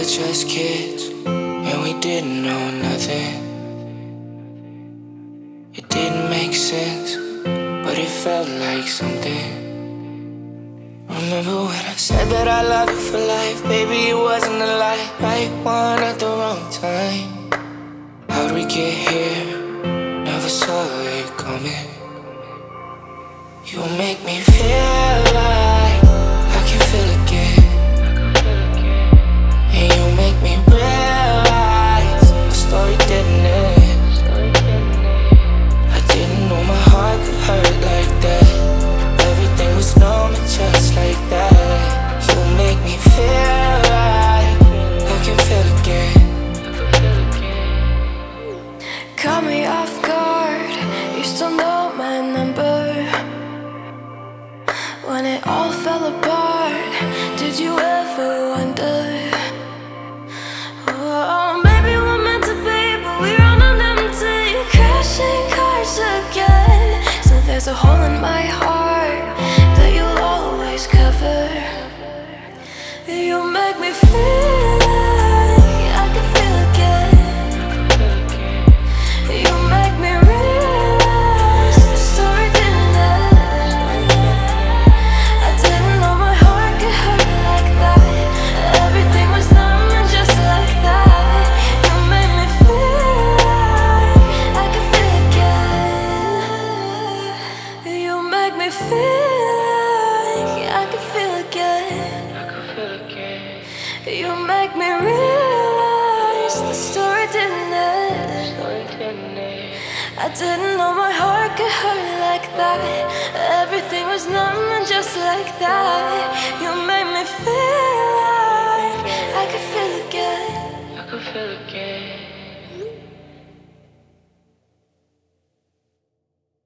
were just kids, and we didn't know nothing. It didn't make sense, but it felt like something. Remember when I said that I love you for life? Baby, it wasn't a lie. Right one at the wrong time. How'd we get here? Never saw it coming. You make me feel like I can feel again. And you make me realize my story didn't end. I didn't know my heart could hurt like that. Everything was numb and just like that. You make me feel like I can feel again. Caught me off guard, you still know my number. When it all fell apart, did you ever wonder? Oh, maybe we're meant to be, but we run on empty. Crashing cars again. So there's a hole in my heart that you'll always cover. You make me feel like I can feel again. You make me realize the story didn't end. I didn't know my heart could hurt like that. Everything was numb and just like that. You made me feel like I could feel again. You make me feel like I could feel again. You make me realize the story didn't end. I didn't know my heart could hurt like that. Everything was numb and just like that. You made me feel like I could feel again. I could feel again.